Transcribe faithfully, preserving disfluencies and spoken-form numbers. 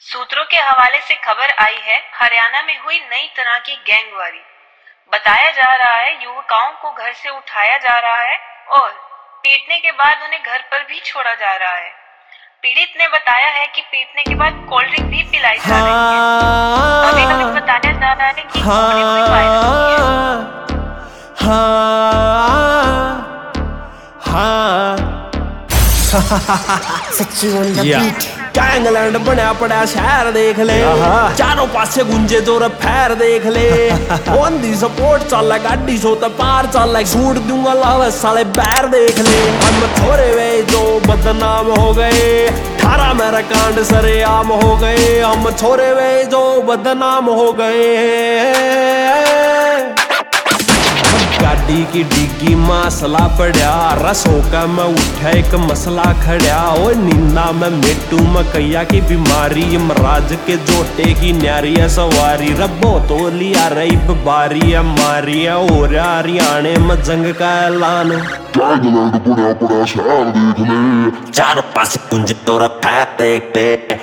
सूत्रों के हवाले से खबर आई है, हरियाणा में हुई नई तरह की गैंगवारी। बताया जा रहा है युवकाओं को घर से उठाया जा रहा है और पीटने के बाद उन्हें घर पर भी छोड़ा जा रहा है। पीड़ित ने बताया है कि पीटने के बाद कोल्ड ड्रिंक भी पिलाई जा रही है। अभी अभी बताया जा रहा है कि वीडियो भी वायरल हुई है। सच्ची ऑन द बीट गैंगलैंड बनया पड़ा शहर देख ले, चारों पासे गुंजे जोर फैर देख ले। ऑन दी सपोर्ट चल गाड़ी सो तो पार चल, छूट दूंगा लावे साले बैर देख ले। हम थोड़े वे जो बदनाम हो गए, थारा मेरा कांड सरेआम हो गए। हम छोरे वे जो बदनाम हो गए। गाड़ी की डिग्गी मसला पड़ा, रसों का मैं उठा एक मसला खड़ा। ओ नींदा में मिट्टू मकैया की बीमारी, यमराज के जोटे की न्यारी है सवारी। रब्बो तो लिया रही बारी है मारी है, हो रहा हरियाणे में जंग का ऐलान। गैंगलैंड बुढ़ा बड़ा शहर देख ले, चार पास कुंज तोरा फैर देख ले।